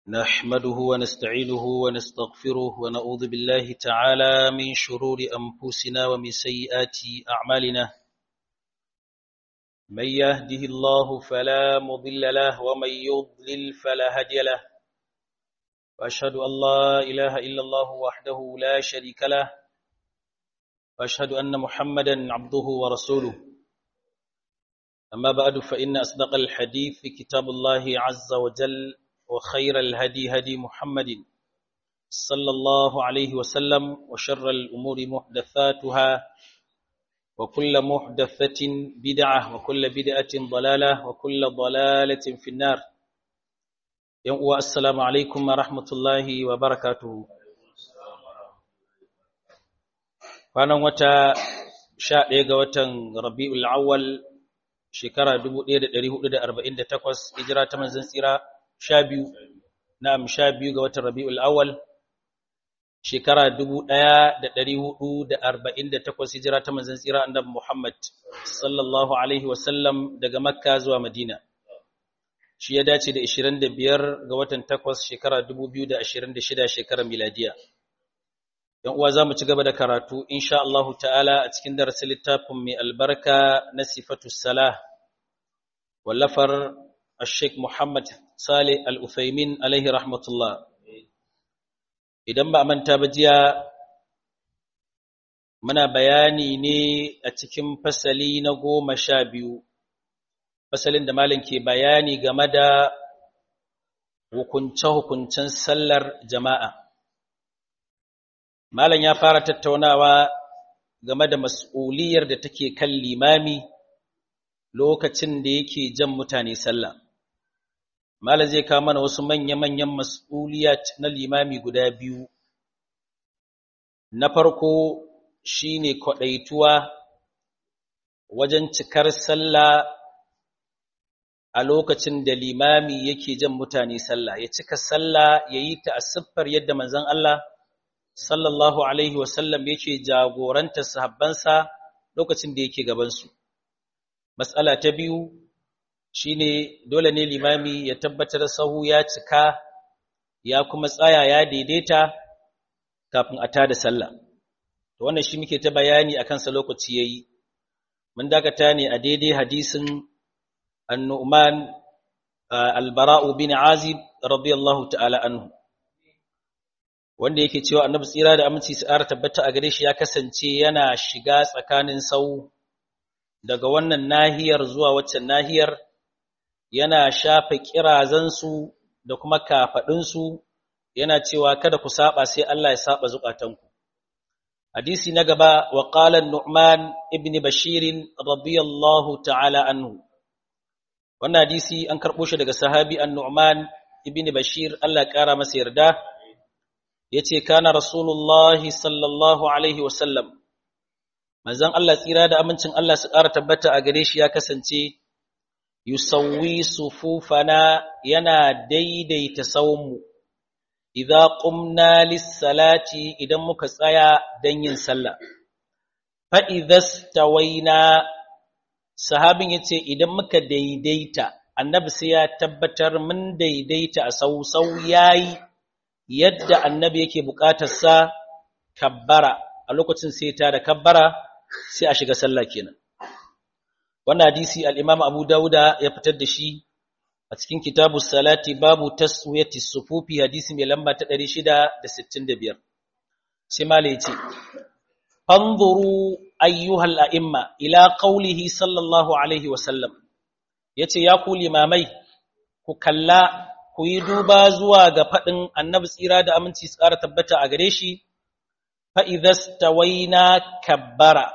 نحمده ونستعينه ونستغفره ونعوذ بالله تعالى من شرور أنفسنا ومن سيئات أعمالنا من يهده الله فلا مضل له ومن يضلل فلا هادي له وأشهد أن لا إله إلا الله وحده لا شريك له وأشهد أن محمدا عبده ورسوله أما بعد فإن أصدق الحديث كتاب الله عز وجل وخير الهدي هدي محمد صلى الله عليه وسلم وشر الأمور محدثاتها وكل محدثة بدعة وكل بدعة ضلالة وكل ضلالة في النار السلام عليكم ورحمة الله وبركاته kwanan wata 11 ga watan Rabiul Awwal shekara 1448 hijira ta manzon tsira 12 ga watan Rabiul Awwal shekara 1448 hijira ta manzon tsira annabi Muhammad sallallahu alaihi wasallam daga Makka zuwa Madina shi ya dace da 25 ga watan 8 shekara 2026 shekarar miladiya yan uwa zamu ci gaba da karatu insha Allah ta'ala a cikin darasin littafin mai albarka na sifatus salah wallafar Sheikh Muhammad Salih Al-Uthaymin alaihi rahmatullah idan ba manta ba jiya muna bayani ne a cikin fasali na 12 fasalin da malam ke bayani game da hukunce-hukuncen sallar jama'a malam ya fara tattaunawa game da mas'uliyar da take kan limami lokacin da yake jan mutane sallah malam zai kawo mana wasu manya-manyan mas'uliyat na limami guda biyu na farko shine kwadaituwa wajen cikar sallah a lokacin da limami yake jan mutane sallah ya cika sallah yayi ta asiffar yadda manzon Allah sallallahu alaihi wasallam yake jagoranta sahabbansa lokacin da yake gaban su mas'ala ta biyu shine dole ne limami ya tabbatar sahu ya cika ya kuma tsaya ya daidaita kafin a tada sallah to wannan shi muke ta bayani akan sa lokaci yayi mun dakata ne a daidai hadisin an-Nu'man al-Bara'u bin Azib radiyallahu ta'ala anhu wanda yake cewa annabi tsira da aminci su ƙara tabbata a gare shi ya kasance yana shiga tsakanin sau daga wannan nahiyar zuwa waccan nahiyar yana shafa kirazansu da kuma kafadunsu yana cewa kada ku saba sai Allah ya saba zukatanku hadisi na gaba wa qala an-Nu'man ibn Bashir radiyallahu ta'ala anhu wannan hadisi an karbo shi daga sahabi an-Nu'man ibn Bashir Allah ya kara masa yarda yace kana rasulullahi sallallahu alaihi wasallam manzon Allah tsira da amincin Allah su ƙara tabbata a gare shi ya kasance yusawwi sufufana yana daidaita sawunmu idza qumna lis-salati idan muka tsaya dan yin sallah fa idhastawaina sahabin yace idan muka daidaita annabi sai ya tabbatar mun daidaita a sau yayi yadda annabi yake buƙatar sa kabbara a lokacin sai ta da kabbara sai a shiga sallah kenan wannan hadisi al-Imam Abu Dawuda ya fitar da shi a cikin kitabus salati babu taswiyati sufufi hadisi mai lamba ta 665 sai malai yace anzuru ayyuhal a'imma ila qawlihi sallallahu alaihi wasallam yace ya ku limamai ku kalla ku yi duba zuwa ga fadin annabi tsira da aminci tsara tabbata a gare shi fa idhastawaina kabbara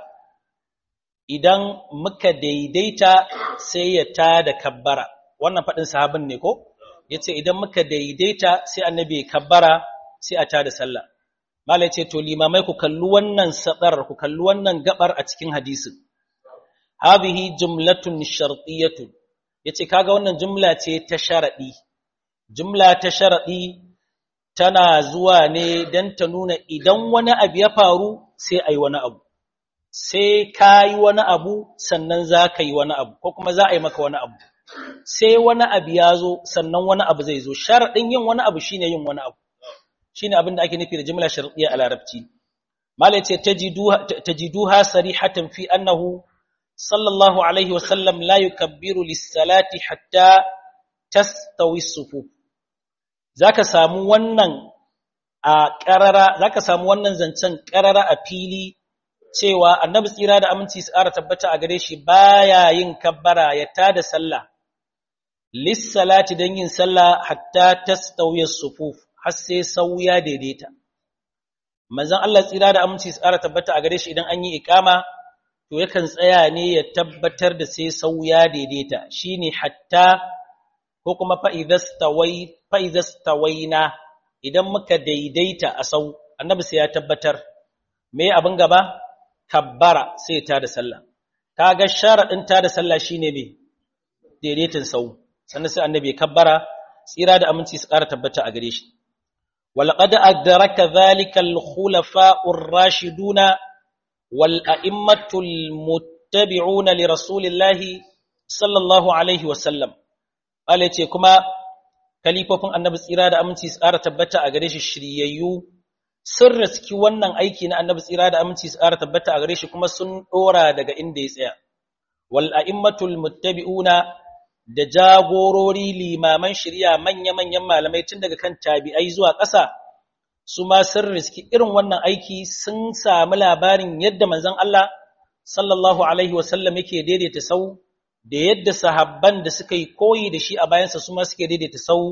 idan muka daidaita sai ya tada kabbara wannan fadin sahabin ne ko yace idan muka daidaita sai annabi ya kabbara sai a tada sallah mallai yace to limamai ku kallu wannan sadar ku kallu wannan gabar a cikin hadisin hadhihi jumlatun shartiyatun yace kaga wannan jumla ce ta sharadi jumla ta sharadi tana zuwa ne dan ta nuna idan wani abu ya faru sai ai wani abu sai ka yi wani abu sannan za ka yi wani abu ko kuma za a yi maka wani abu sai wani abu ya zo sannan wani abu zai zo. Sharadin yin wani abu shine yin wani abu, shine abin da ake nufi da jumla shar'iyya a larabci. Mala yace tajiduha sarihatan fi annahu sallallahu alaihi wasallam la yukabbiru lis-salati hatta tastawi as-sufuf. Zaka samu wannan zancen qarara a fili cewa annabi tsira da aminci su ƙara tabbata a gare shi baya yin kabbara ya tada sallah lis-salati dan yin sallah hatta tastawi as-sufuf, har sai sau ya daidaita. Manzon Allah tsira da aminci su ƙara tabbata a gare shi idan an yi iqama to yakan tsaya ne ya tabbatar da sai sau ya daidaita, shine hatta ko kuma fa idastawaina, idan muka daidaita a sau annabi sai ya tabbatar me abin gaba kabbara sai ta da sallah. Kaga sharadin ta da sallah shine me daidaitin sau, sannan sai annabi ya kabbara tsira da aminci su ƙara tabbata a gare shi. walaqad adraka dhalika al-khulafa'ur rashiduna wal a'immatul muttabi'una li rasulillahi sallallahu alaihi wa sallam. Allah ce kuma kalifofin annabi tsira da aminci su ƙara tabbata a gare shi shiryayyu sun riski wannan aiki na annabi tsira da aminci su ƙara tabbata a gare shi kuma sun ɗora daga inda ya tsaya. Wal a'immatul muttabi'una, da jagorori limaman shari'a manya-manyan malamai tun daga kan tabi'ai zuwa ƙasa, su ma sun riski irin wannan aiki, sun samu labarin yadda manzon Allah sallallahu alaihi wasallam yake daidaita sau, da yadda sahabban da suka yi koyi da shi a bayansa su ma suke daidaita sau.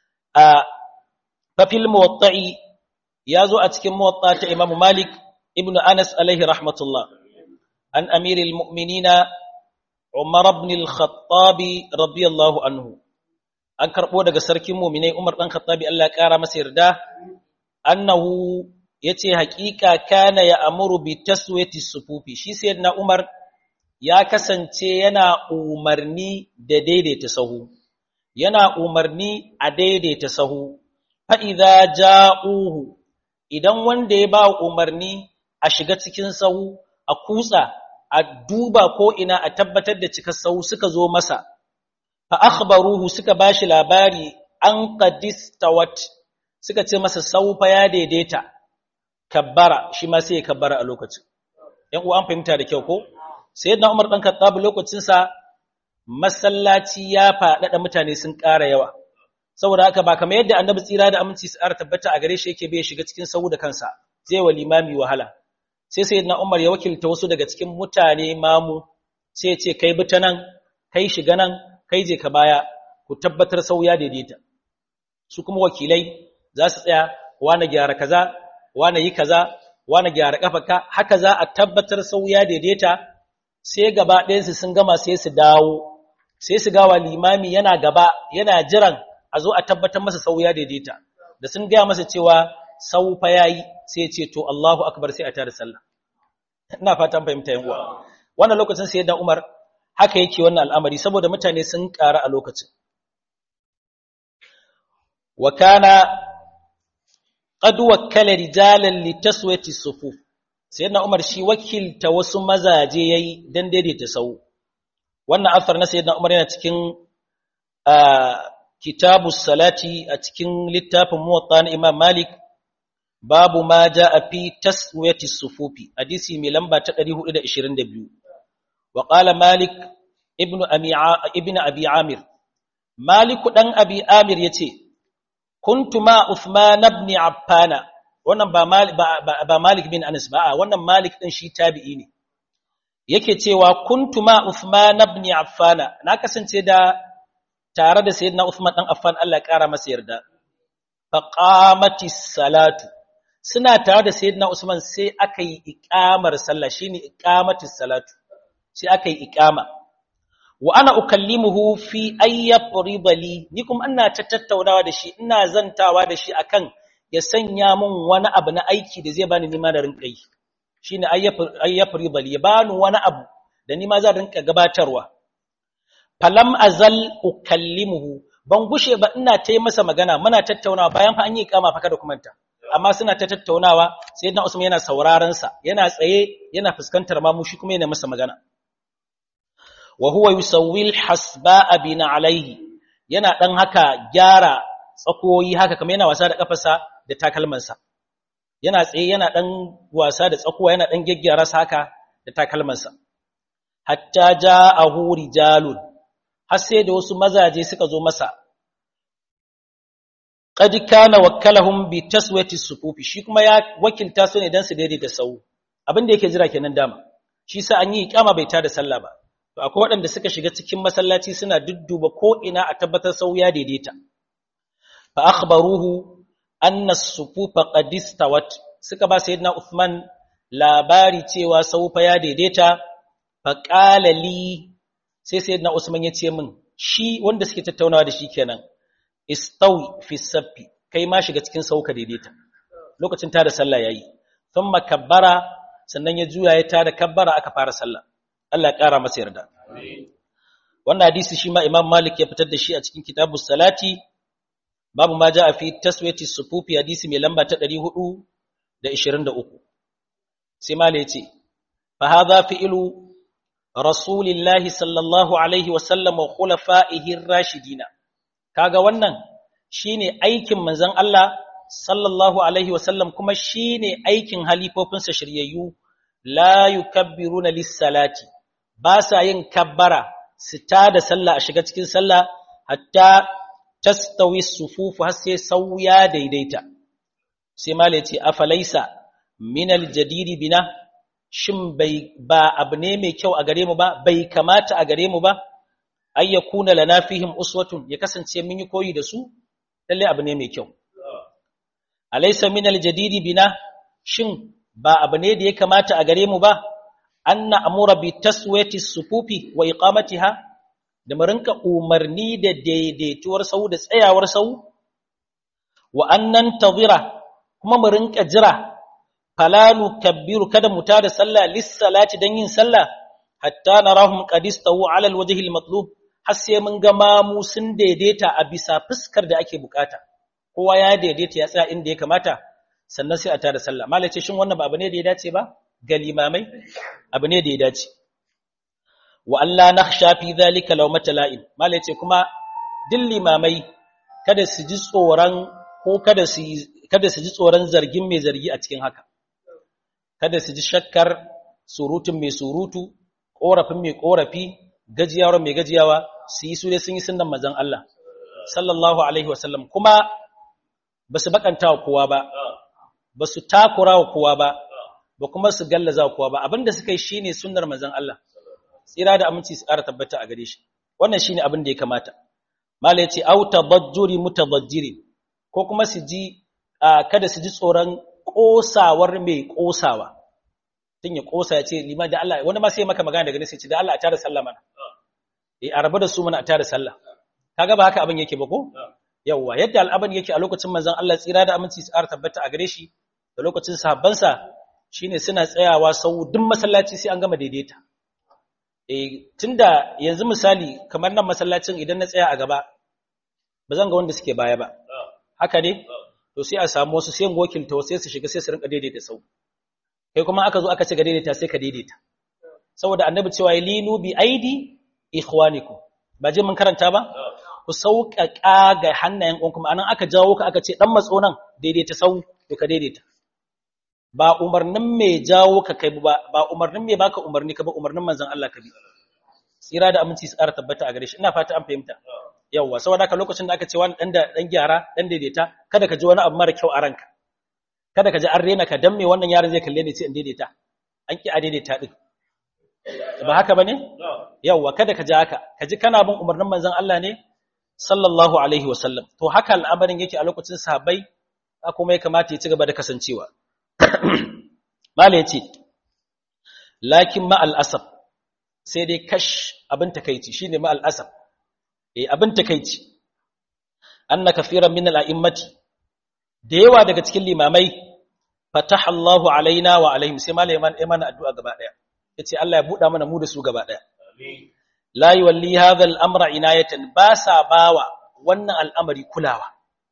A fafil muwatta'i ya zo a cikin muwatta ta Imam Malik ibn Anas alaihi rahmatullah, an amiril mu'minina Umar ibn al-Khattab radiyallahu anhu, an karbo daga sarkin mu'minai Umar dan Khattabi Allah ya kara masa yarda, annahu yace haƙiƙa kana ya amuru bi taswiyati sufufi, shi sayyidina Umar ya kasance yana umarni da daidaita sahu, yana umarni a daidaita sahu. Fa idza ja'uhu, idan wanda ya ba umarni a shiga cikin sahu, a kutsa, a duba ko ina a tabbatar da cikar sahu suka zo masa, fa akhbaruhu, suka bashi labari an qadistawat, suka ce masa sahu fa ya daidaita, kabbara, shi ma sai ya kabbara a lokacin. ‘Yan uwa an fahimta da kyau ko? Sayyidina Umar ɗan Khattab lokacinsa masallaci ya faɗaɗa, mutane sun ƙara yawa. Saboda haka ba kamar yadda annabi tsira da aminci su ƙara tabbata a gare shi yake bai shiga cikin sahu da kansa, zai wa limami wahala. Sai sayyidina Umar ya wakilta wasu daga cikin mutane mamu, sai ya ce kai bi ta nan, kai shiga nan, kai je ka baya, ku tabbatar sahu ya daidaita. Su kuma wakilai za su tsaya, wani gyara kaza, wani yi kaza, wani gyara kafarka, haka za a tabbatar sahu ya daidaita. Sai gaba ɗayansu sun gama sai su dawo, sai su gawa limami yana gaba, yana jiran a zo a tabbatar masa sau ya daidaita. Da sun gaya masa cewa sau fa yayi, sai ya ce to Allahu akbar, sai a tada sallah. Ina fatan fahimta yan uwa. Wannan lokacin sai da Umar haka yake wannan al'amari, saboda mutane sun ƙara a lokacin. Wa kana qad wakkala rijalan li taswiyati sufuf, sayyidina Umar shi wakilta wasu mazaje yayi dan daidaita sau. Wannan asar na sayyidina Umar yana cikin kitabus salati, a cikin littafin muwatta na Imam Malik, babu ma jaa fi taswiyati sufufi, hadisi mai lamba ta 422. Wa qala Malik ibn Abi Amir, Malik dan Abi Amir yace kuntu ma Uthman ibn Affan. Wannan ba Malik bin Anas ba, wannan Malik din shi tabi'i ne. Yake cewa kuntu ma Uthman ibn Affan, na kasance da tare da sayyidina Uthman dan Affan Allah ya kara masa yarda. Fa qamatis salatu, suna tare da sayyidina Usman sai aka yi iqamar sallah, shine iqamatis salatu, sai aka yi iqama. Wa ana ukallimuhu fi ayyafrida li, ni kuma ina tattaunawa da shi, ina zantawa da shi akan ya sanya mun wani abu na aiki da zai bani nima da rinka yi, shine ayyafrida li, ya bani wani abu da nima zan rinka gabatarwa. Falam azal ukallimuhu, ban gushe ba ina ta yi masa magana, muna tattaunawa bayan fa an yi iqama fa kada kumanta, amma suna ta tattaunawa, sayyidina Usman yana sauraron sa, yana tsaye yana fuskantar mamu, shi kuma yana masa magana. wa huwa yusawwil hasba'a bina alaihi yana dan haka gyara tsakoyi haka kamar yana wasa da kafarsa da takalmansa yana tsaye yana dan wasa da tsakuwa yana dan geggyara sa haka da takalmansa hatta ja'ahu rijalun har sai da wasu mazaje suka zo masa qad kana wakkalahum bi taswiyati sufufi shi kuma ya wakilta su ne dan su daidaita sau abin da yake jira kenan dama shi sa an yi iqama bai tada sallah ba to akwai waɗanda suka shiga cikin masallaci suna dudduba ko ina a tabbatar sau ya daidaita fa akhbaruhu anna as-sufufa qad istawat suka ba sayyidina Uthman labari cewa sau fa ya daidaita fa qala li sai sayyidina Usman ya ce min shi wanda suke tattaunawa da shi kenan istawi fi saffi kai ma shiga cikin sauka daidaita lokacin tada sallah yayi thumma kabbara sannan ya juya ya tada kabbara aka fara sallah Allah ya kara masa yarda wannan hadisi shi ma Imam Malik ya fitar da shi a cikin kitabus salati babu ma jaa fi taswiyati sufufi hadisi mai lamba ta 423 sai Malik ya ce fa hadha fi'lu rasulillahi sallallahu alaihi wa sallam wa khulafa'ihi ar-rashidina kaga wannan shine aikin manzon Allah sallallahu alaihi wasallam kuma shine aikin halifofinsa shiryayyu la yukabbiruna lis-salati ba sa yin kabbara su tada sallah a shiga cikin sallah hatta tastawi sufufu har sai sauya daidaita sai mala yace afalaisa min al-jadidi bina shin ba abu ne mai kyau a gare mu ba bai kamata a gare mu ba ay yakuna lana fihim uswatun ya kasance mun yi koyi da su lalle abu ne mai kyau alaysa min aljadidi bina shin ba abu ne da ya kamata a gare mu ba anna amura bi taswiyati sufufi wa iqamatiha da mu rinka umarni da daidaituwar sau da tsayawar sau wa annan tadhira kuma mu rinka jira falanu kabbiru kada mu tada sallah lis salati dan yin sallah hatta narahum qad istawu ala alwajhi almatlub har sai mun ga mamu sun daidaita a bisa fuskar da ake bukata kowa ya daidaita ya tsaya inda ya kamata sannan sai a tada sallah malai ce shin wannan ba abu ne da ya dace ba ga limamai abu ne da ya dace wa alla nakhsha fi dhalika lawmata la'im malai ce kuma duk limamai kada su ji tsoron ko kada su ji tsoron zargin mai zargi a cikin haka kada su ji shakkar surutun mai surutu korafin mai korafi gajiyawar mai gajiyawa su yi su dai sun yi sunnan manzon Allah sallallahu alaihi wasallam kuma ba su bakanta wa kowa ba ba su takura wa kowa ba ba kuma su gallaza wa kowa ba abinda suka yi shine sunnar manzon Allah tsira da aminci su ƙara tabbata a gare shi wannan shine abin da ya kamata mala yace au tabajjuri mutabajjiri ko kuma su ji kada su ji tsoron kosawar mai kosawa tun ya kosa ya ce liman da Allah wani ma sai maka magana daga nesa ce da Allah a tada sallah mana a rabu da su mana a tada sallah kaga ba haka abin yake ba ko yawa yadda al'abari yake a lokacin manzon Allah tsira da aminci su ƙara tabbata a gare shi da lokacin sahabbansa shine suna tsayawa sau duk masallaci sai an gama daidaita tunda yanzu misali kamar nan masallacin idan na tsaya a gaba ba zan ga wanda suke baya ba haka ne to sai a samu wasu sai wakilta sai su shiga sai su rinka daidaita sau kai kuma aka zo aka ce ga daidaita sai ka daidaita saboda annabi cewa linu bi aidi ikhwanikum ba je mun karanta ba ku sauƙaƙa ga hannayen ku kuma anan aka jawo ka aka ce dan matso nan daidaita sau to ka daidaita ba umarnin mai jawo ka kai ba umarnin mai baka umarni ka ba umarnin manzon Allah ka bi tsira da aminci su ƙara tabbata a gare shi ina fata an fahimta yawa saboda haka lokacin da aka ce wani dan gyara dan daidaita kada ka ji wani abu mara kyau a ranka kada ka ji an rena ka dan me wannan yaron zai kalle ni sai in daidaita an ki a daidaita din ba haka bane yawa kada ka ji haka ka ji kana bin umarnin manzon Allah ne sallallahu alaihi wasallam to haka al'amarin yake a lokacin sahabbai kuma ya kamata ya ci gaba da kasancewa mala yace lakin ma al'asab sai dai kash abin takeici shine ma al'asab abin takeici anna kafiran min al'immati da yawa daga cikin limamai fataha Allahu alaina wa alaihim sai malai mana addu'a gaba daya yace Allah ya buɗa mana mu da su gaba daya amin la yuwalli hadha al-amra inayatan ba sa bawa wannan al'amari kulawa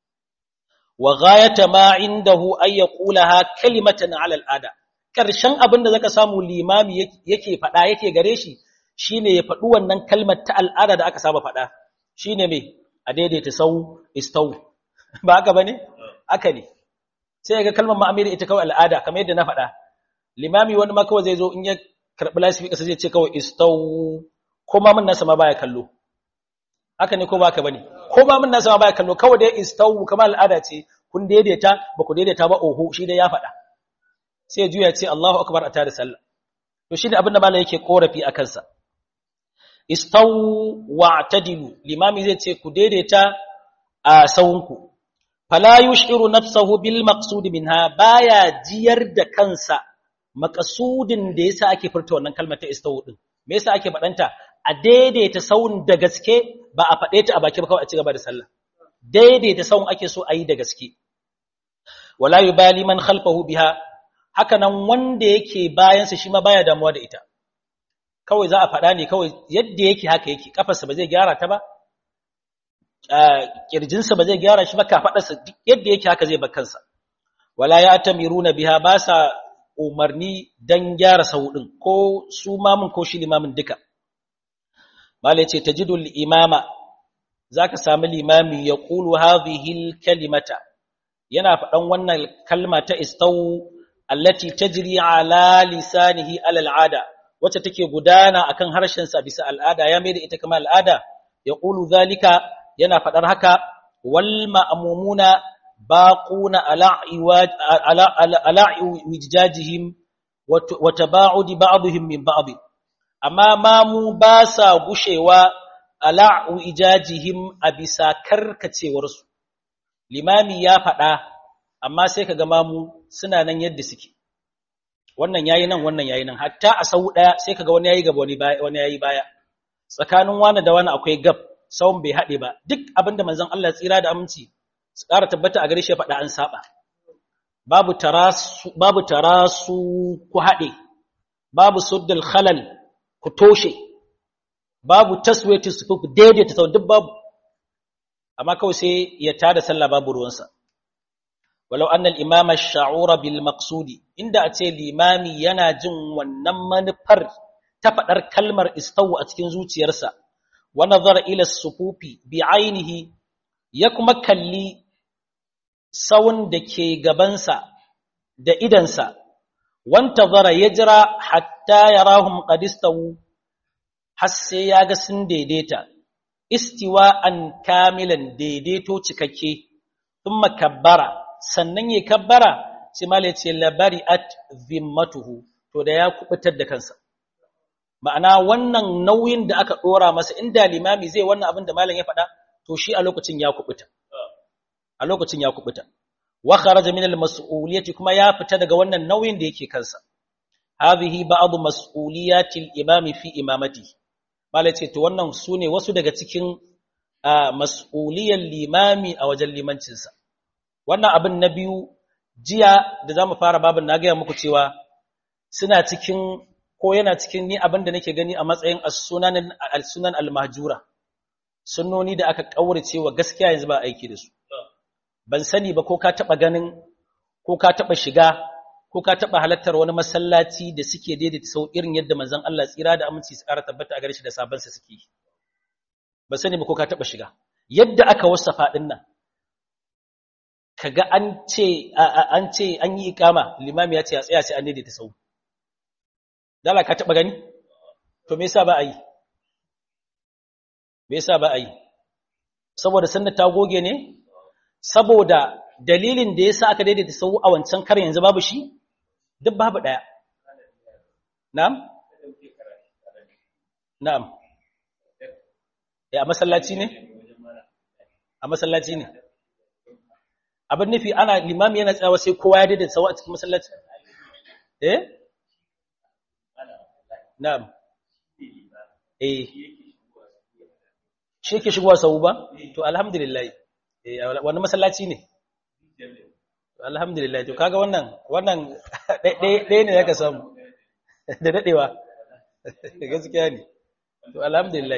wa ghayata ma indahu ay yaqulaha kalimatan ala al-ada karshen abinda zaka samu limami yake fada yake gare shi shine ya faɗi wannan kalmar ta al'ada da aka saba faɗa shine me a daidaita sau istau ba haka bane haka ne sai ga kalmar ma'amiri ita kawai al'ada kamar yadda na faɗa limami wani ma kawai zai zo in ya karɓi lasifi ƙasa zai ce kawai istau ko ma mun nasa ma baya kallo haka ne ko ba haka bane ko ma mun nasa ma baya kallo kawai dai istau kamar al'ada ce kun daidaita ba ku daidaita ba oho shi dai ya faɗa sai juya ce Allahu akbar a tare sallah to shine abin da malai yake korafi a kansa istaw wa'tadilu limami zai ce ku daidaita a sawunku fala yushiru nafsahu bil maqsud minha baya jiyar da kansa maqsudin da yasa ake furta wannan kalmar ta istaw din me yasa ake fadanta a daidaita sawun da gaske ba a fade ta a baki ba kawai a ci gaba da sallah daidaita sawun ake so a yi da gaske wala yubali man khalfahu biha haka nan wanda yake bayansa shi ma baya damuwa da ita kawai za a faɗa ne kawai yadda yake haka yake kafarsa ba zai gyara ta ba kirjinsa ba zai gyara shi ba kafaɗarsa yadda yake haka zai bar kansa wala ya tamiruna biha ba sa umarni dan gyara sauɗin ko su mamun ko shi limamin duka malai ce tajidul imama zaka samu limami ya qulu hadhihi kalimata yana faɗan wannan kalma ta istaw allati tajri ala lisanihi ala al'ada wacce take gudana akan harshen sa bisa al'ada ya mai da ita kamar al'ada ya qulu zalika yana fadar haka wal ma'mumuna baquna ala wijajihim wa taba'udi ba'dihim min ba'd amma mamu ba sa gushewa ala wijajihim abisa karkacewar su limami ya fada amma sai kaga mamu suna nan yadda suke wannan yayi nan wannan yayi nan hatta a sau daya sai kaga wani yayi gaba wani yayi baya tsakanin wani da wani akwai gab sawun bai hade ba duk abinda manzon Allah tsira da aminci su ƙara tabbata a gare shi faɗa an saba babu tarasu ku hade babu suddul khalal ku toshe babu taswiyatu sufuf daidaita sau duk babu amma kawai sai ya tada sallah babu ruwansa walau annal imama sha'ura bil maqsudi inda a ce limami yana jin wannan manufar ta fadar kalmar istawu a cikin zuciyarsa wa nazara ila sufufi bi ainihi ya kuma kalli sawun da ke gabansa da idansa wanta zara ya jira hatta yarahum qad istawu har sai ya ga sun daidaita istiwa'an kamilan daidaito cikakke thumma kabbara sannan ya kabbara sai mala ya ce labari'at zimmatuhu to da ya kubutar da kansa ma'ana wannan nauyin da aka dora masa inda limami zai wannan abin da malam ya faɗa to shi a lokacin ya kubuta wa kharaja min al-mas'uliyati kuma ya fita daga wannan nauyin da yake kansa hadhihi ba'd mas'uliyati al-imami fi imamati mala ya ce to wannan sune wasu daga cikin mas'uliyan limami a wajen limancinsa wannan abin na biyu jiya da zamu fara babin na gaya muku cewa suna cikin ko yana cikin ni abin da nake gani a matsayin as-sunan al-mahjura sunnoni da aka kaurace wa gaskiya yanzu ba aiki da su ban sani ba ko ka taba ganin ko ka taba shiga ko ka taba halartar wani masallaci da suke daidaita sau irin yadda manzon Allah tsira da aminci su ƙara tabbata a gare shi da sabansa suke ban sani ba ko ka taba shiga yadda aka wasafa din nan kaga an ce an yi ikama limami ya ce ya tsaya sai an daidaita sau dala ka taba gani to me yasa ba a yi saboda sunna ta goge ne saboda dalilin da yasa aka daidaita sau a wancan kar yanzu babu shi duk babu daya na'am a masallaci ne abin nufi ana limami yana tsawa sai kowa ya daidaita sau a cikin masallaci na'am shi yake shigowa sau ba to alhamdulillah wani masallaci ne alhamdulillah to kaga wannan ɗaya ne zaka samu da dadewa gaskiya ne to alhamdulillah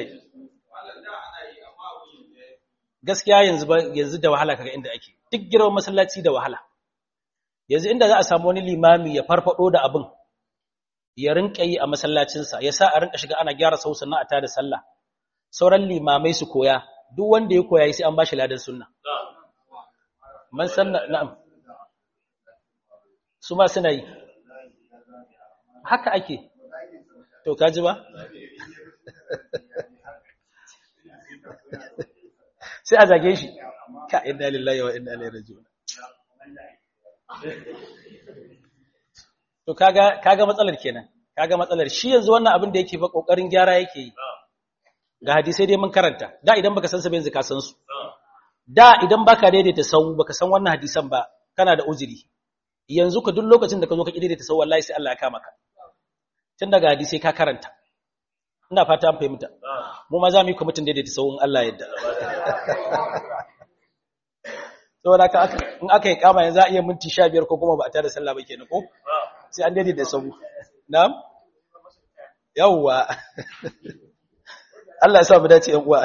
gaskiya yanzu da wahala kaga inda ake duk girman masallaci da wahala yanzu inda za a samu wani limami ya farfado da abin ya rinka yi a masallacinsa ya sa a rinka shiga ana gyara sau sannan a tada sallah sauran limamai su koya duk wanda ya koya sai an bashi ladan sunna man sanna na'am su ma suna yi haka ake to kaji ba sai a zage shi ka inna lillahi wa inna ilaihi raji'un to kaga matsalar kenan kaga matsalar shi yanzu wannan abin da yake fa kokarin gyara yake yi ga hadisi dai mun karanta da idan baka san sa ba yanzu ka san su da idan baka daidaita sau baka san wannan hadisan ba kana da uzuri yanzu ka duk lokacin da ka zo ka daidaita sau wallahi sai Allah ya kama ka tun daga hadisi ka karanta ina fata an fahimta mu ma za mu yi kwamitin daidaita sau in Allah ya yarda saboda ka in aka yi kama yanzu a iya minti 15 ko kuma ba a tada sallah ba kenan ko sai an daidaita sau na'am yawwa Allah ya sa mu dace yan uwa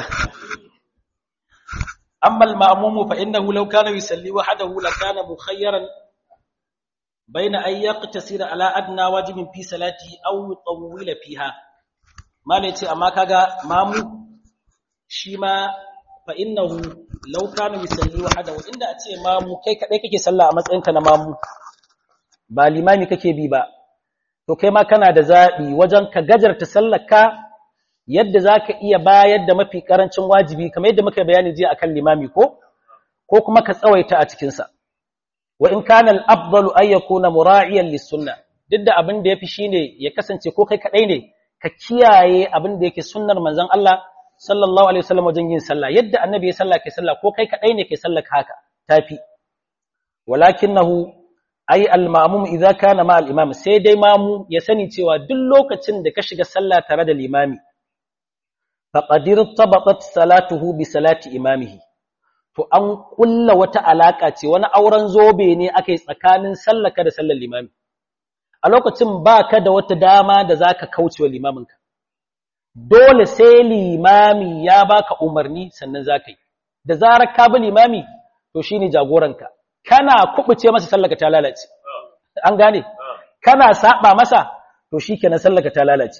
amma al-ma'mum fa innahu law kana yusalli wahdahu la kana mukhayyaran bayna an yaqtasira ala adna wajibin fi salati aw yutawwila fiha malai ce amma kaga mamu shi ma fa innahu law kana yusalli wahdahu inda a ce mamu kai kadai kake sallah a matsayinka na mamu ba limami kake bi ba to kai ma kana da zabi wajen ka gajarta sallarka yadda zaka iya bayar da mafi karancin wajibi kamar yadda muka bayani jiya akan limami ko kuma ka tsawaita a cikin sa wa in kana al-afdalu ay yakuna mura'iyan lis-sunnah duk da abin da yafi shine ya kasance ko kai kadai ne ka kiyaye abin da yake sunnar manzon Allah sallallahu alaihi wasallam wajen yin sallah yadda annabi ya sallah kai sallah ko kai kadai ne kai sallah haka tafi walakinahu ay al-ma'mum idza kana ma al-imam sai dai mamu ya sani cewa duk lokacin da ka shiga sallah tare da limami faqadir tabatat salatuhu bi salati imamihi to an kulla wata alaka ce wani auren zobe ne akai tsakanin sallaka da sallar limami a lokacin baka da wata dama da zaka kaucewa limaminka dole sai limami ya baka umarni sannan zaka yi da zarar ka bi limami to shine jagoranka kana kubuce masa sallaka ta lalace an gane kana saba masa to shikenan sallaka ta lalace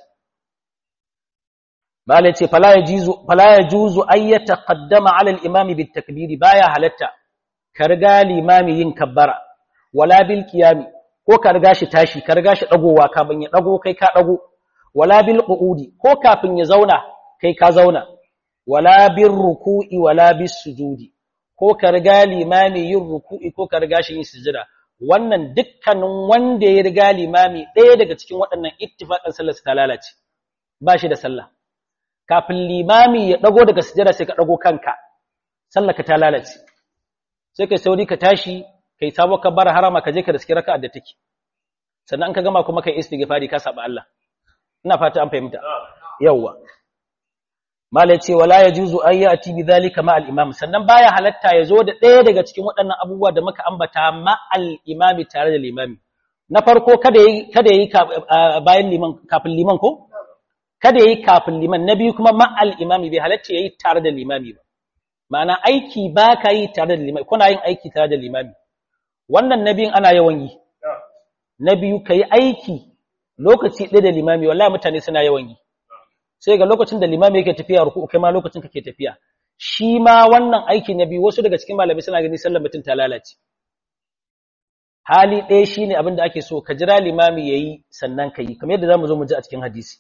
malai ce fala yajuzu ay yataqaddama ala al-imam bit takbir baya halatta ka riga limami yin kabbara wala bil qiyami ko ka riga shi tashi ka riga shi dagowa kafin ya dago kai ka dago wala bil qu'udi ko kafin ya zauna kai ka zauna wala bir ruku'i wala bis sujudi ko ka riga limami yin ruku'i ko ka riga shi yin sujada wannan dukkanin wanda ya riga limami ɗaya daga cikin waɗannan ittifaqan sallar ta lalace ba shi da sallah kafin limami ya dago daga sujada sai ka dago kanka sallar ka ta lalace sai kai sauri ka tashi kai sabo ka bar harama ka je ka riski raka'a da take sannan an ka gama kuma kai istighfari ka saba Allah ina fata an fahimta yawa malai ce wala yajuzu an yati bidhalika ma al-imam sannan baya halatta yazo da ɗaya daga cikin waɗannan abubuwa da muka ambata ma al-imami tare da limami na farko kada yayi bayan liman kafin liman ko kada yayi kafin liman na biyu kuma ma al-imami bai halatta yayi tare da limami ba ma'ana aiki ba ka yi tare da limami kuna yin aiki tare da limami wannan nabiyin ana yawan yi na biyu kai aiki lokaci ɗaya da limami wallahi mutane suna yawan yi sai ga lokacin da limami yake tafiya ruku kai ma lokacin kake tafiya shi ma wannan aiki na biyu wasu daga cikin malamai suna gani sallar mutum ta lalace hali ɗaya shine abin da ake so ka jira limami yayi sannan ka yi kamar yadda zamu zo mu ji a cikin hadisi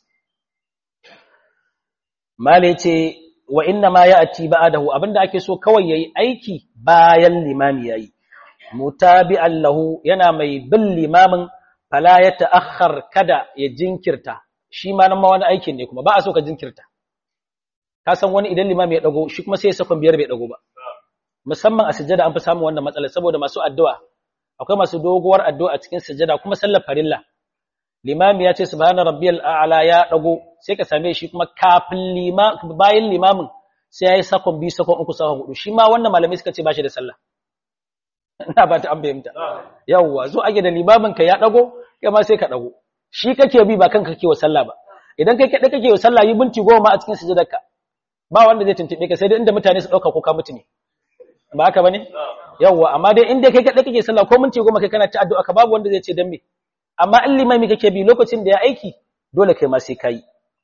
malai ce wa inna ma ya'ti ba'dahu abinda ake so kawai yayi aiki bayan limami yayi mutabi'an lahu yana mai bin limamin fala ya ta'akhkhar kada ya jinkirta shi ma nan ma wani aikin ne kuma ba a so ka jinkirta ka san wani idan limami ya dago shi kuma sai ya sakon biyar bai dago ba musamman a sujjada an fi samun wannan matsala saboda masu addu'a akwai masu doguwar addu'a cikin sujjada kuma sallar farilla limami ya ce subhana rabbiyal a'la ya dago sai ka same shi kuma kafin bayan limamin sai yayi sakon 2 sakon 3 sakon 4 shi ma wannan malamai suka ce ba shi da sallah ina ba ta an bayyana yawa zo age da limamin ka ya dago kai ma sai ka dago shi kake bi ba kanka kake wa sallah ba idan kai kada kake wa sallah yi minti 10 a cikin sujudarka ba wanda zai tuntube ka sai dai inda mutane su dauka ko ka mutu ne ba haka bane yawa amma dai inda kai kada kake sallah ko minti 10 kai kana ta addu'a ka babu wanda zai ce dan me amma in limami kake bi lokacin da ya aiki dole kai ma sai kai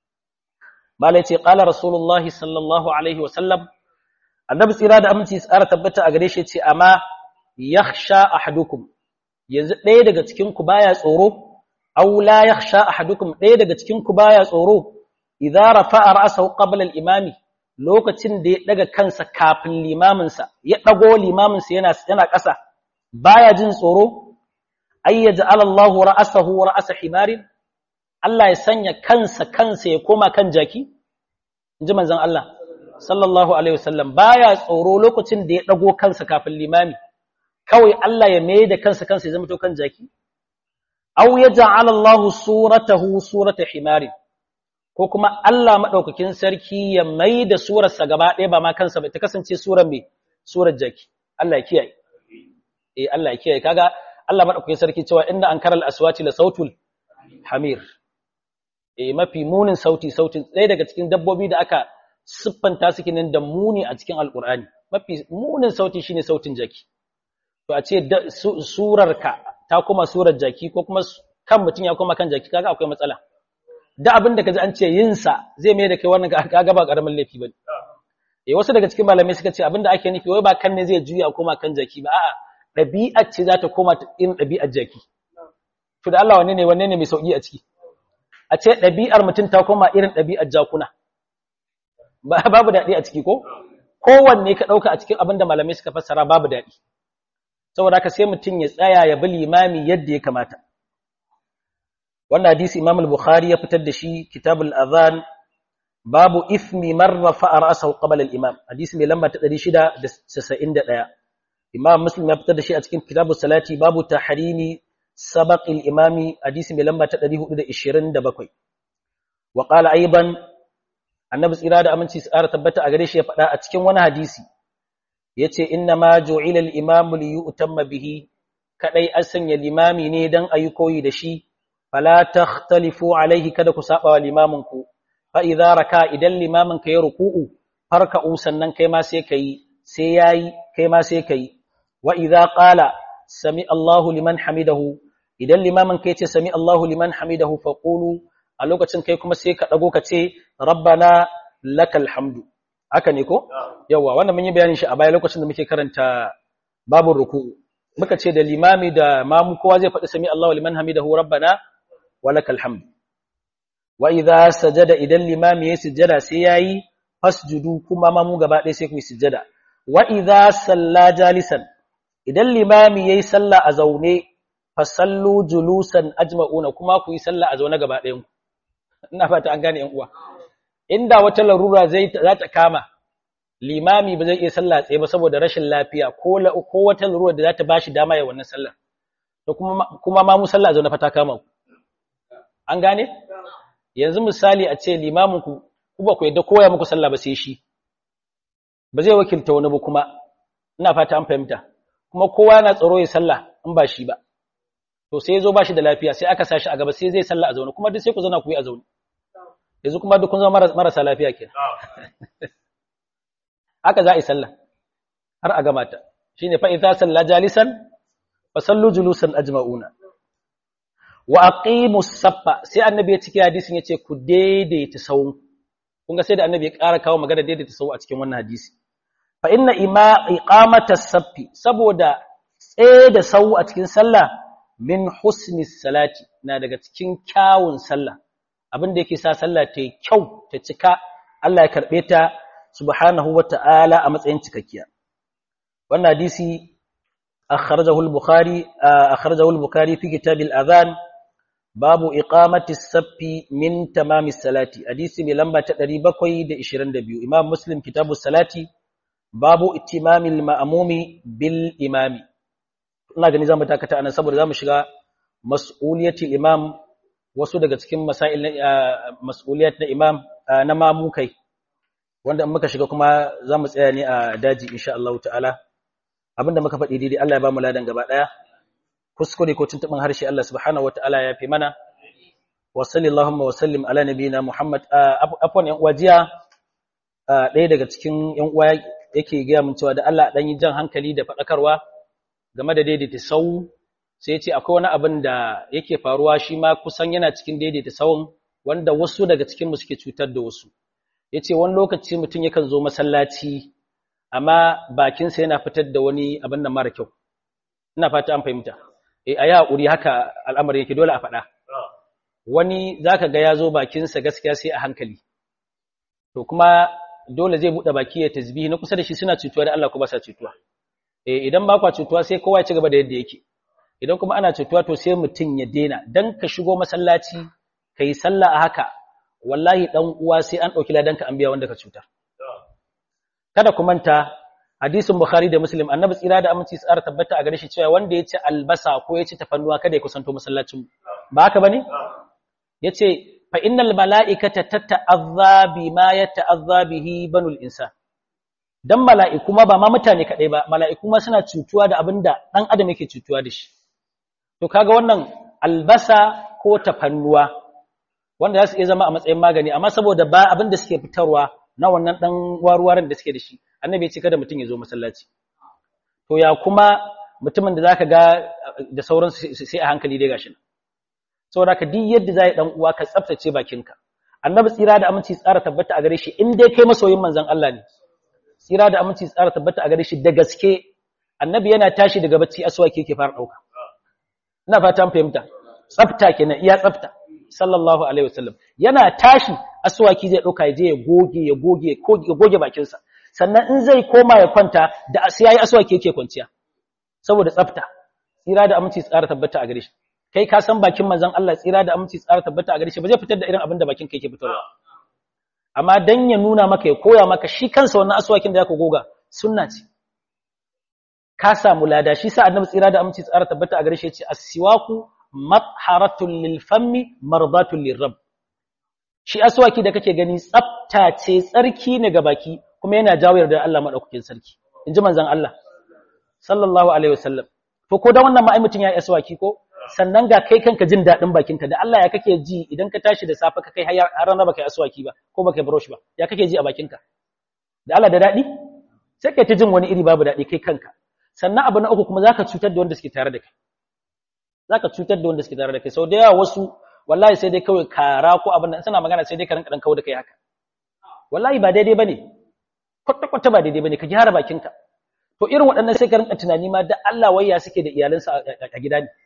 malai ce qala rasulullahi sallallahu alaihi wa sallam annabi tsira da aminci tsara tabbata a gare shi ce amma yakhsha ahadukum yanzu ɗaya daga cikin ku baya tsoro aw la yakhsha ahadukum ɗaya daga cikin ku baya tsoro idza rafa'a ra'sahu qabla al-imami lokacin da ya daga kansa kafin limamin sa ya dago limamin sa yana ƙasa baya jin tsoro ayyaj'al Allahu ra'sahu ra'sa himarin Allah ya sanya kansa ya koma kan jaki inji manzon Allah sallallahu alaihi wasallam baya tsoro lokacin da ya dago kansa kafin limami kawai Allah ya mai da kansa ya zama to kan jaki aw yaj'al Allah suratahu surata himarin ko kuma Allah madaukakin sarki ya mai da surarsa gaba ɗaya ba ma kansa ba ta kasance surar jaki Allah ya kiyaye Allah ya kiyaye kaga Allah madaukakin sarki cewa inna ankaral aswati la sautul hamir mafi munin sautin ɗaya daga cikin dabbobi da aka siffanta su kenan da muni a cikin alkur'ani mafi munin sauti shine sautin jaki to a ce surarka ta kuma surar jaki ko kuma kan mutum ya koma kan jaki kaga akwai matsala da abin da kaji an ce yin sa zai mai da kai wannan kaga ba karamin laifi bane wasu daga cikin malamai suka ce abin da ake nufi wai ba kan ne zai juya koma kan jaki ba a'a ɗabi'ar ce za ta koma irin ɗabi'ar jaki to da Allah wanne ne mai sauki a ciki a ce ɗabi'ar mutum ta koma irin ɗabi'ar jakuna babu daɗi a ciki ko kowanne ka ɗauka a cikin abin da malamai suka fassara babu daɗi saboda haka sai mutum ya tsaya ya bi limami yadda ya kamata wannan hadisi Imam al-Bukhari ya fitar da shi Kitabul Adhan babu ithmi man rafa'a ra'sahu qabla al-imam hadisi mai lamba ta 691 Imam Muslim ya fitar da shi a cikin Kitabus Salati babu tahrimi sabaqil imami hadisi mai lamba ta 427 wa qala aidan annabi tsira da aminci tsara tabbata a gare shi ya faɗa a cikin wani hadisi yace inna ma ju'ila al-imamu li yu'tamma bihi kadai an sanya limami ne dan ayi koyi da shi fala takhtalifu alaihi kada ku saba wa limamin ku fa idza raka idan limamin ka ya ruku'u farka'u sannan kai ma sai kai sai yayi kai ma sai kai wa idza qala sami Allahu liman hamidahu idan limamin ka yace sami Allahu liman hamidahu faqulu a lokacin kai kuma sai ka dago ka ce rabbana lakal hamdu haka ne ko yawa wannan mun yi bayanin shi a baya lokacin da muke karanta babur ruku'u muka ce da limami da mamu kowa zai faɗi sami Allahu liman hamidahu rabbana walakal hamdu wa idza sajada idan limami ya sujjada sai yayi fasjudu kuma mamu gaba ɗaya sai ku yi sujjada wa idza salla jalisan idan limami yayi sallah a zaune fasallu julusan ajma'una kuma ku yi sallah a zaune gaba ɗayan ku ina fata an gane ƴan uwa inda wata larura za ta kama limami ba zai iya sallah tsaye ba saboda rashin lafiya ko wata larura da za ta bashi dama ya wannan sallah to kuma ma mu sallah a zaune fa ta kama ku an gane yanzu misali a ce limamin ku ba ku yadda koya muku sallah ba sai shi ba zai wakilta wani ba kuma ina fata an fahimta kuma kowa yana tsaro ya sallah in ba shi ba to sai yazo ba shi da lafiya sai aka sashi a gaba sai zai sallah a zaune kuma duk sai ku zauna ku yi a zaune yanzu kuma duk kun zama marasa lafiya kenan haka za a yi sallah har a gama ta shine fa idza salla jalisan fa sallu julusan ajma'una wa aqimus saffa sai annabi ya cike hadisin yace ku daidaita sawun kun ga sai da annabi ya ƙara kawo magana daidaita sawu a cikin wannan hadisi fa inna iqamatas saffi saboda tsaye da sawu a cikin sallah min husnis salati na daga cikin kyawun sallah abinda yake sa sallah ta yi kyau ta cika Allah ya karbe ta subhanahu wata'ala a matsayin cikakkiya wannan hadisi akhrajahu al-bukhari fi kitab al-adhan babu iqamati as-saffi min tamami as-salati hadisi mai lamba ta 722 imam muslim kitab as-salati babu itimami al-ma'mumi bil imami ina gani zamu takata anan saboda zamu shiga mas'uliyatul imam wasu daga cikin masail mas'uliyat na imam na mamu kai wanda in muka shiga kuma zamu tsaya ne a daji insha Allah ta'ala abinda muka faɗi daidai Allah ya ba mu ladan gaba daya kuskure ko tuntuɓin harshe Allah subhanahu wataala ya fi mana wa sallallahu wa sallim ala nabiyina Muhammad afwan yan uwajiya ɗaya daga cikin yan uwa yake ga mun cewa da Allah dan yi jan hankali da faɗakarwa game da daidaita sau sai ya ce akwai wani abin da yake faruwa shi ma kusan yana cikin daidaita sawun wanda wasu daga cikin mu suke cutar da wasu. Yace wani lokaci mutum yakan zo masallaci amma bakinsa yana fitar da wani abin nan mara kyau. Ina fata an fahimta. Ayi hakuri haka al'amari yake dole a faɗa. Wani zaka ga ya zo bakinsa gaskiya sai a hankali. To kuma dole zai buɗe baki ya tasbihi na kusa da shi suna cutuwa da Allah ko ba sa cutuwa. Idan ba kwa cutuwa sai kowa ya ci gaba da yadda yake. Idan kuma ana cutuwa to sai mutum ya daina dan ka shigo masallaci kai sallah a haka wallahi dan uwa sai an dauki ladanka an biya wanda ka cutar. Kada ku manta hadisin Bukhari da Muslim annabi tsira da aminci tsara tabbata a gare shi cewa wanda ya ci albasa ko ya ci tafannuwa kada ya kusanto masallacin ba haka bane yace fa innal malaikata tata'azza bima yata'azza bihi banul insan dan mala'iku ma ba ma mutane kadai ba mala'iku ma suna cutuwa da abinda dan adam yake cutuwa da shi to kaga wannan albasa ko tafannuwa wanda za su iya zama a matsayin magani amma saboda ba abin da suke fitarwa na wannan dan waruwaran da suke da shi annabi ya ce kada mutum ya zo masallaci to ya kuma mutumin da zaka ga da sauran sai a hankali dai gashi saboda ka duk yadda zai dan uwa ka tsaftace bakinka annabi tsira da aminci tsara tabbata a gare shi in dai kai masoyin manzon Allah ne tsira da aminci tsara tabbata a gare shi da gaske annabi yana tashi daga bacci aswaki yake fara dauka ina fata an fahimta tsafta kenan iya tsafta sallallahu alaihi wasallam yana tashi aswaki zai dauka je ya goge bakinsa sannan in zai koma ya kwanta da sai yayi aswaki yake kwanciya saboda tsafta tsira da aminci tsara tabbata a gare shi kai ka san bakin manzon Allah tsira da aminci tsara tabbata a gare shi ba zai fitar da irin abin da bakin kai yake fitarwa amma dan ya nuna maka ya koya maka shi kansa wannan aswakin da zaka goga sunna ce ka samu lada shi sa annabi tsira da aminci tsara tabbata a gare shi ya ce as-siwaku matharatun lil fammi mardatun lirrabb shi aswaki da kake gani tsafta ce tsarki ne ga baki kuma yana jawo yarda Allah madaukakin sarki inji manzon Allah sallallahu alaihi wasallam to ko da wannan ma ai mutun ya yi aswaki ko sannan ga kai kanka jin dadin bakinka da Allah ya kake ji idan ka tashi da safe ka kai har rana baka yi aswaki ba ko baka yi brush ba ya kake ji a bakinka da Allah da dadi sai kai ta jin wani iri babu dadi kai kanka sannan abu na uku kuma zaka cutar da wanda suke tare da kai zaka cutar da wanda suke tare da kai sau da yawa wasu wallahi sai dai kawai kara ko abin nan suna magana sai dai ka rinka dan kawo da kai haka wallahi ba daidai bane kwata-kwata ba daidai bane ka gyara bakinka to irin waɗannan sai ka rinka tunani ma da Allah wayya suke da iyalansa a gida ne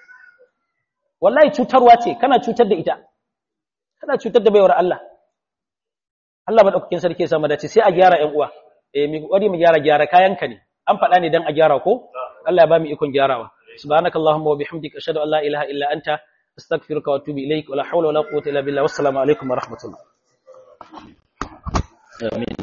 wallahi cutarwa ce kana cutar da ita kana cutar da baiwar Allah Allah madaukakin sarki ya samu dace sai a gyara ƴan uwa mi kokari mu gyara kayanka ne an faɗa ne dan a gyara ko Allah ya ba mu ikon gyarawa subhanakallahumma wa bihamdika ashhadu an la ilaha illa anta astaghfiruka wa atubu ilaik wa la hawla wa la quwwata illa billah wassalamu alaikum wa rahmatullah amin